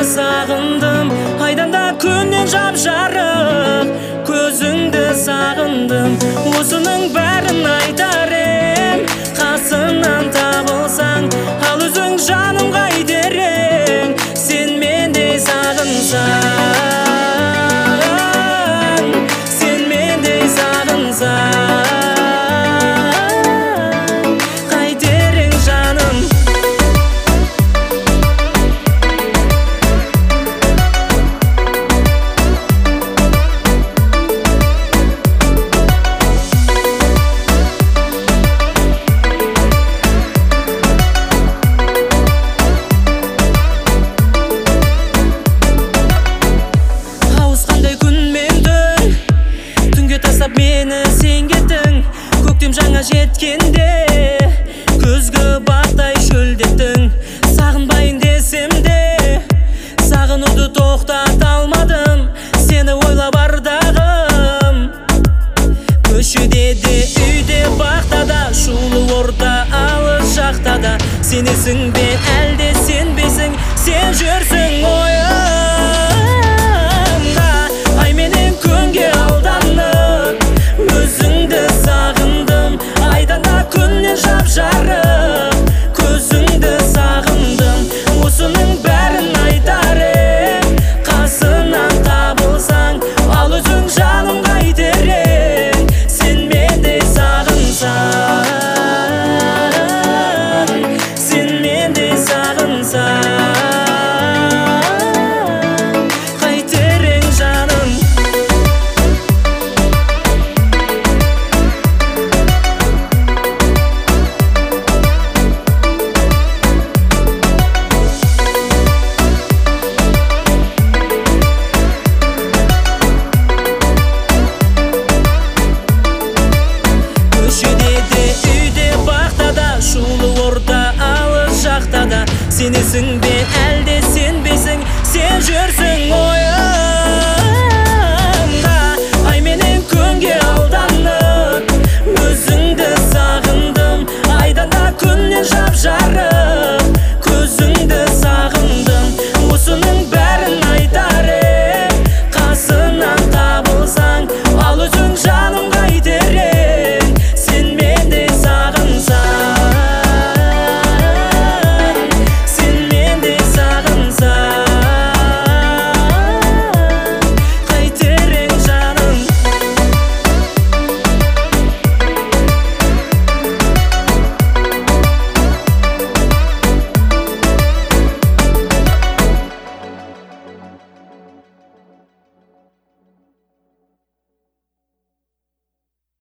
сағындым, айдан да күннен жап-жарық көзіңді сағындым. Осының бәрін айтар ем, қасымнан табылсаң, ал өзің жаным қайтер ең, сен мендей сағынсаң, сен мендей сағынсаң. Мені сен кеттің, көктем жаңа жеткенде, күзгі бақтай шөлдеттің. Сағынбайын десем де, сағынуды тоқтата алмадым, сені ойлап ардағым. Көшеде де, үйде, бақта да, шулы орта, алыс жақта да, сенесің бе, әлде сенбесің, сен жүрсің ойымда. Ай менен күнге алданып, өзіңді сағындым, айдан да күннен жап-жарық көзіңді сағындым. Осының бәрін айтар ем, қасымнан табылсаң, ал өзің жаным қайтер ең, сен мендей сағынсаң, сен мендей сағынсаң. Сенесің